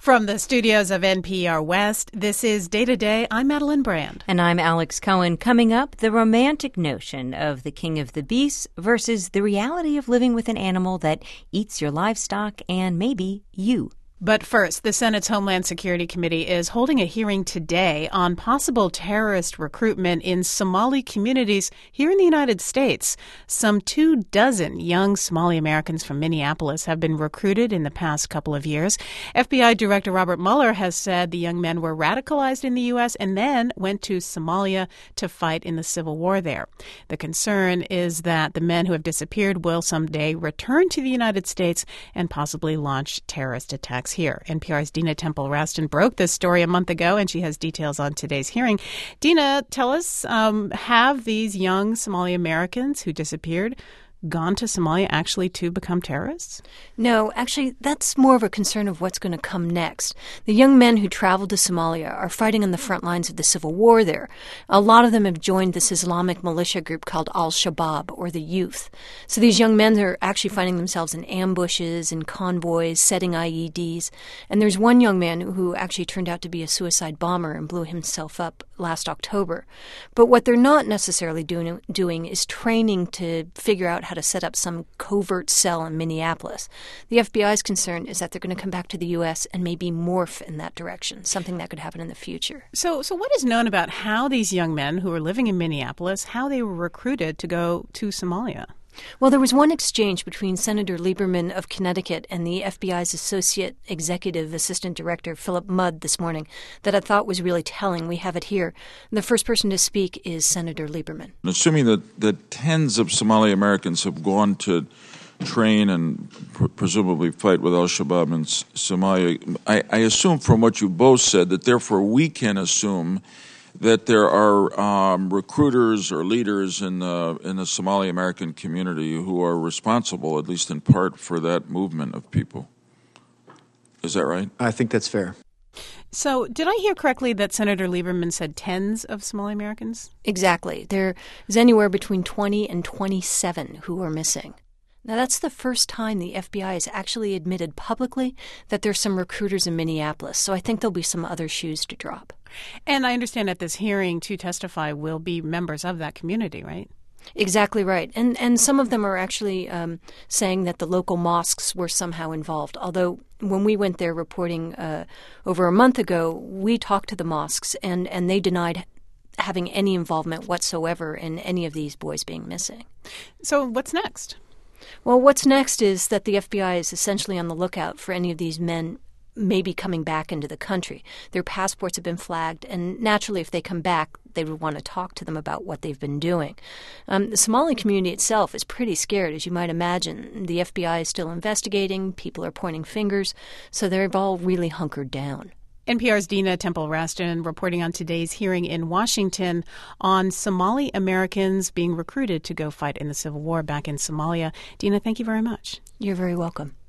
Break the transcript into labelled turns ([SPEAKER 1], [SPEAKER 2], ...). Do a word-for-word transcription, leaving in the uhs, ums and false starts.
[SPEAKER 1] From the studios of N P R West, this is Day to Day. I'm Madeline Brand.
[SPEAKER 2] And I'm Alex Cohen. Coming up, the romantic notion of the king of the beasts versus the reality of living with an animal that eats your livestock and maybe you.
[SPEAKER 1] But first, the Senate's Homeland Security Committee is holding a hearing today on possible terrorist recruitment in Somali communities here in the United States. Some two dozen young Somali Americans from Minneapolis have been recruited in the past couple of years. F B I Director Robert Mueller has said the young men were radicalized in the U S and then went to Somalia to fight in the civil war there. The concern is that the men who have disappeared will someday return to the United States and possibly launch terrorist attacks here. N P R's Dina Temple-Raston broke this story a month ago, and she has details on today's hearing. Dina, tell us, um, have these young Somali Americans who disappeared gone to Somalia actually to become terrorists?
[SPEAKER 3] No, actually, that's more of a concern of what's going to come next. The young men who traveled to Somalia are fighting on the front lines of the civil war there. A lot of them have joined this Islamic militia group called Al-Shabaab, or the Youth. So these young men are actually finding themselves in ambushes and convoys, setting I E Ds. And there's one young man who actually turned out to be a suicide bomber and blew himself up last October. But what they're not necessarily doing, doing is training to figure out how to set up some covert cell in Minneapolis. The F B I's concern is that they're going to come back to the U S and maybe morph in that direction, something that could happen in the future.
[SPEAKER 1] So, so what is known about how these young men who are living in Minneapolis, how they were recruited to go to Somalia?
[SPEAKER 3] Well, there was one exchange between Senator Lieberman of Connecticut and the F B I's Associate Executive Assistant Director, Philip Mudd, this morning that I thought was really telling. We have it here. The first person to speak is Senator Lieberman.
[SPEAKER 4] Assuming that, that tens of Somali Americans have gone to train and pr- presumably fight with al-Shabaab in S- Somalia, I, I assume from what you both said that therefore we can assume that there are um, recruiters or leaders in the in the Somali American community who are responsible, at least in part, for that movement of people. Is that right?
[SPEAKER 5] I think that's fair.
[SPEAKER 1] So did I hear correctly that Senator Lieberman said tens of Somali Americans?
[SPEAKER 3] Exactly. There is anywhere between twenty and twenty-seven who are missing. Now, that's the first time the F B I has actually admitted publicly that there's some recruiters in Minneapolis, so I think there'll be some other shoes to drop.
[SPEAKER 1] And I understand at this hearing to testify will be members of that community, right?
[SPEAKER 3] Exactly right. And and some of them are actually um, saying that the local mosques were somehow involved, although when we went there reporting uh, over a month ago, we talked to the mosques, and, and they denied having any involvement whatsoever in any of these boys being missing.
[SPEAKER 1] So what's next?
[SPEAKER 3] Well, what's next is that the F B I is essentially on the lookout for any of these men maybe coming back into the country. Their passports have been flagged, and naturally, if they come back, they would want to talk to them about what they've been doing. Um, the Somali community itself is pretty scared, as you might imagine. The F B I is still investigating. People are pointing fingers, so they've all really hunkered down.
[SPEAKER 1] N P R's Dina Temple-Raston reporting on today's hearing in Washington on Somali Americans being recruited to go fight in the civil war back in Somalia. Dina, thank you very much.
[SPEAKER 3] You're very welcome.